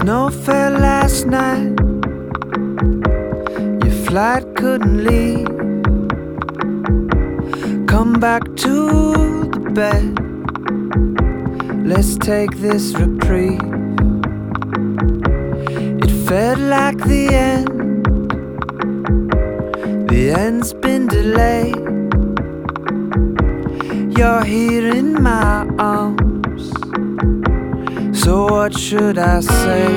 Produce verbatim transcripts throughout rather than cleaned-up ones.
snow fell last night, your flight couldn't leave. Come back to the bed, let's take this reprieve. It felt like the end, the end's been delayed. You're here in my arms, so what should I say?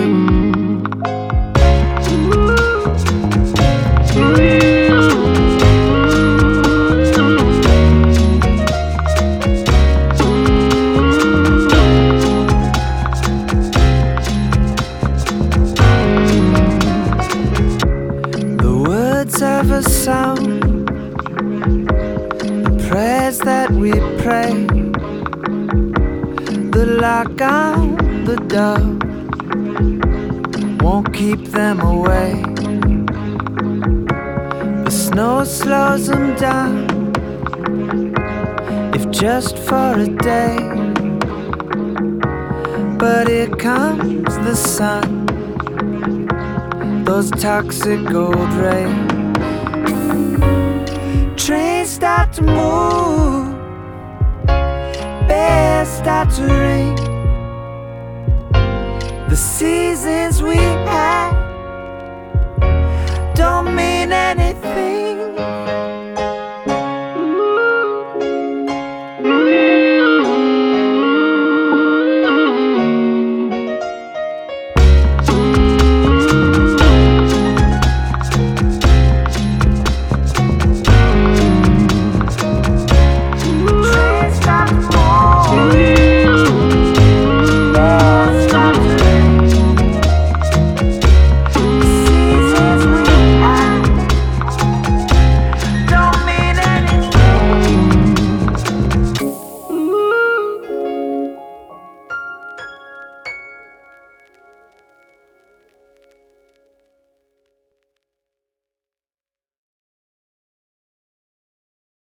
The words of a song, the prayers that we pray, the lock on the door won't keep them away. The snow slows them down, if just for a day. But here comes the sun, those toxic gold rays. Trains start to move, bells start to ring. The season